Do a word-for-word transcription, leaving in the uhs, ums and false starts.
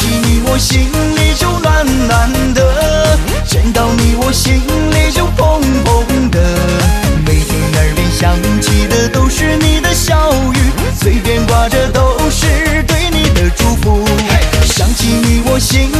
起你我心里就暖暖的，见到你我心里就砰砰的。每天耳边响起的都是你的笑语，嘴边挂着都是对你的祝福。想起你我心